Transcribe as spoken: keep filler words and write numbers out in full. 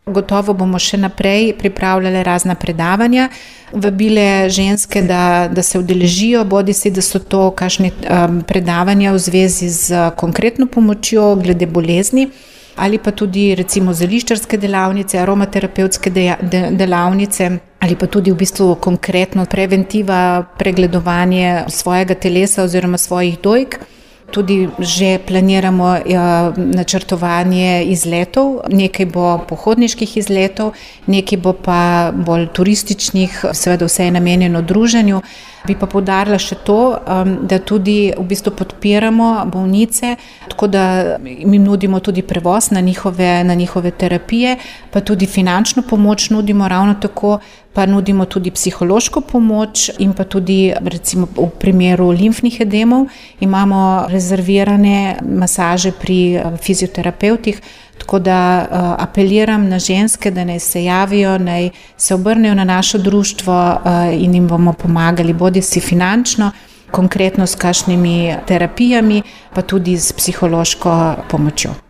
Gotovo bomo še naprej pripravljali razna predavanja, vabile ženske, da, da se udeležijo, bodi si, da so to kakšne um, predavanja v zvezi z konkretno pomočjo glede bolezni, ali pa tudi recimo zeliščarske delavnice, aromaterapevtske deja, de, delavnice, ali pa tudi v bistvu konkretno preventiva, pregledovanje svojega telesa oziroma svojih dojk. Tudi že planiramo ja, načrtovanje izletov, nekaj bo pohodniških izletov, nekaj bo pa bolj turističnih, seveda vse je namenjeno druženju. Bi pa poudarila še to, da tudi v bistvu podpiramo bolnice, tako da mi nudimo tudi prevoz na njihove, na njihove terapije, pa tudi finančno pomoč nudimo ravno tako, pa nudimo tudi psihološko pomoč in pa tudi recimo v primeru limfnih edemov imamo rezervirane masaže pri fizioterapevtih, tako da uh, apeliram na ženske, da naj se javijo, naj se obrnejo na naše društvo uh, in jim bomo pomagali, bodi si finančno, konkretno s kakšnimi terapijami, pa tudi s psihološko pomočjo.